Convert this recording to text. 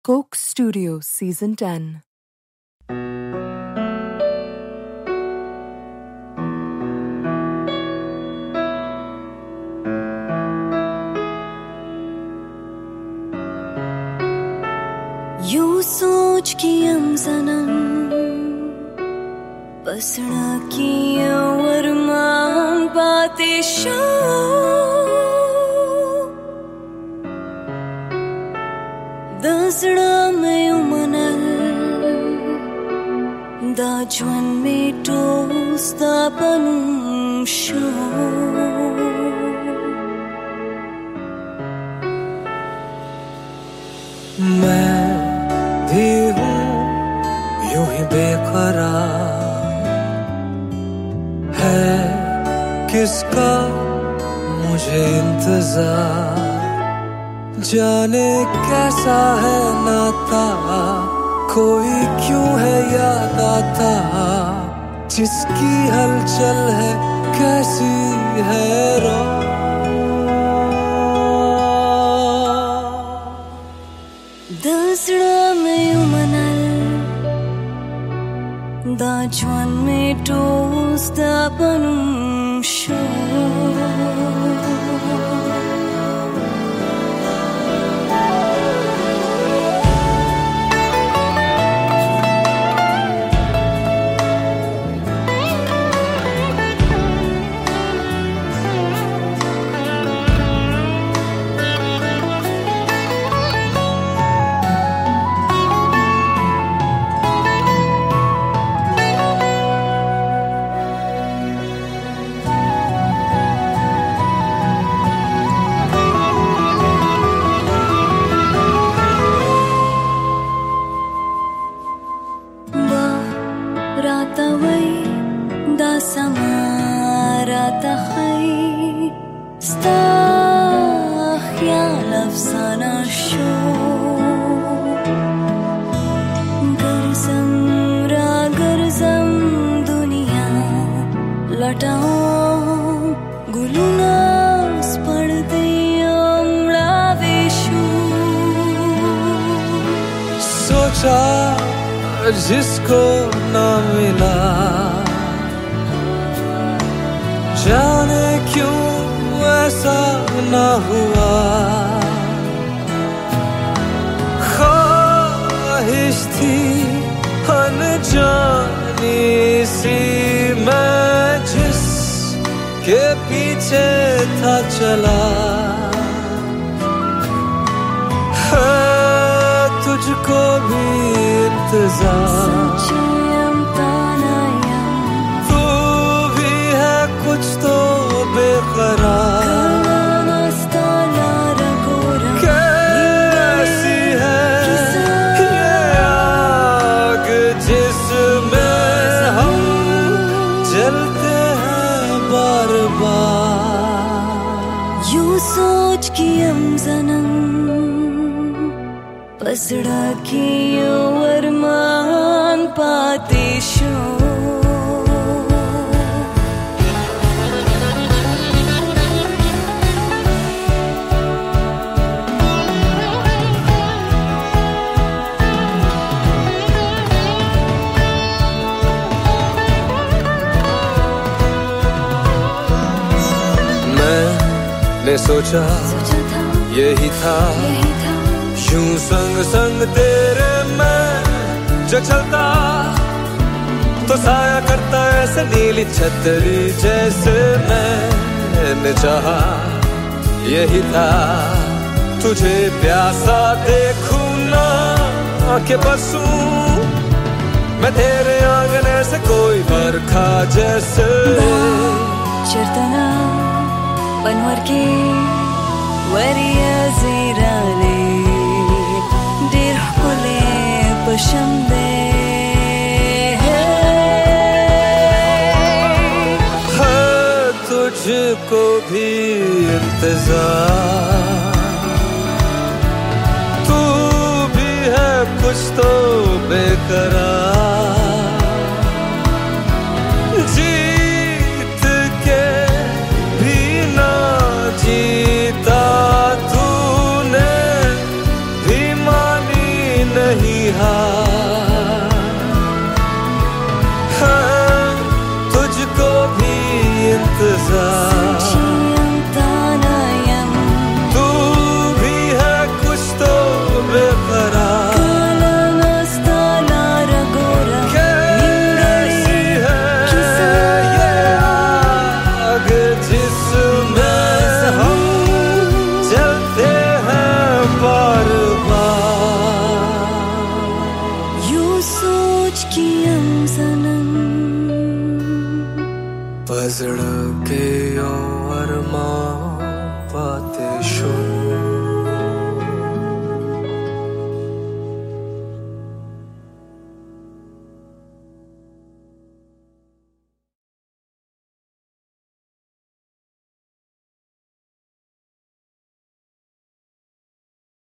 Coke Studio Season 10. यूं सोच कि हम सनम बसना की वरमान बातें शो दसड़ा में उमनल दाजवन में टोस्ता पनुम शो मैं भी हूँ यूं ही बेकरार है किसका मुझे इंतजार जाने कैसा है नाता कोई क्यों है याद आता जिसकी हलचल है कैसी है रो दसड़ा में उमनल दाजवन में टोस्ता पनुम शो Rataway da samaratay Stahya lafzana sho Garzam duniya lataon gulunas padde amla veshu सोचा जिसको ना मिला जाने क्यों ऐसा ना हुआ ख्वाहिश थी अनजानी सी मैं जिस के पीछे था चला है तुझको भी तू भी है कुछ तो बेकरार कैसी है ये आग जिसमें हम जलते हैं बार बार यूं सोच कि हम सनम बसड़ा की वरमान पाते शो मैंने सोचा यही था यूं संग संग तेरे मैं जो चलता तो साया करता ऐसे नीली छतरी जैसे मैंने चाहा यही था तुझे प्यासा देखूं ना के बसूं मैं तेरे आंगन से कोई बरखा जैसे चरतना बनवर के वरिया जीराले पशंदे है तुझको भी इंतजार तू भी है कुछ तो बेकरार